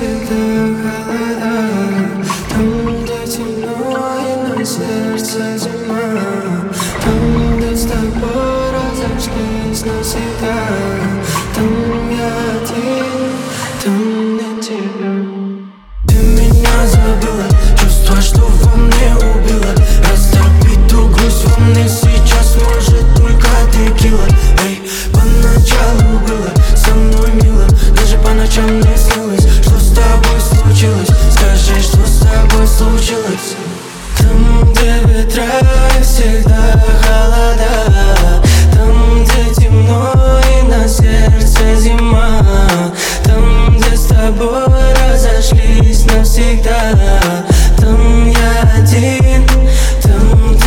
всегда холода. Там, где темно и на сердце зима. Там, где с тобой разошлись навсегда. Там я один, там нет тебя. Ты меня забыла, чувство, что во мне убило. Растопить ту грусть во мне сейчас может только текила. Эй, поначалу было со мной мило, даже по ночам мне снилось. Что с тобой случилось? Скажи, что с тобой случилось? Там, где ветра и всегда холода. Там, где темно и на сердце зима. Там, где с тобой разошлись навсегда. Там я один, там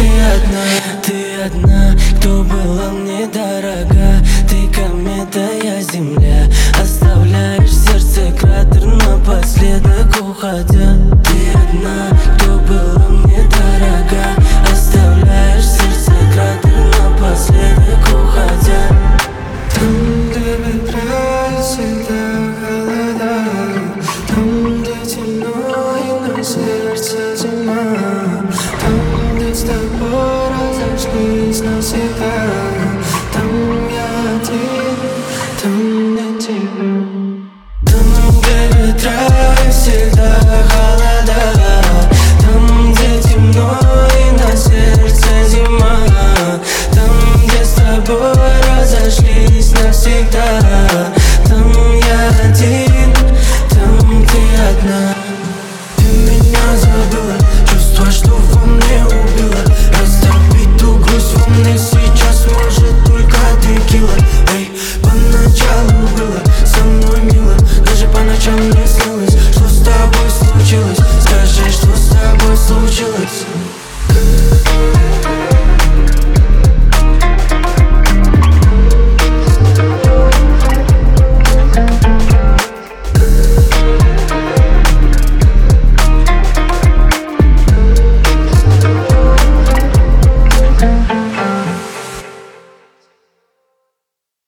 ты одна, кто была мне дорога. Ты комета, я земля, оставляешь в сердце кратер напоследок уходя. Ты одна, кто была мне дорога, оставляешь в сердце кратер напоследок уходя. Там, где ветра всегда холода. Там, где темно и на сердце зима. Там, где с тобой разошлись навсегда. Там я один, там нет тебя. Там, где ветра всегда холода. Там, где темно и на сердце зима. Там, где с тобой разошлись навсегда. Там я один, там ты одна. Ты меня забыла, чувство, что во мне убило. Растопить ту грусть во мне сейчас может только текила. Эй, поначалу было со мной мило, даже по ночам мне снилось. Что с тобой случилось? Скажи, что с тобой случилось?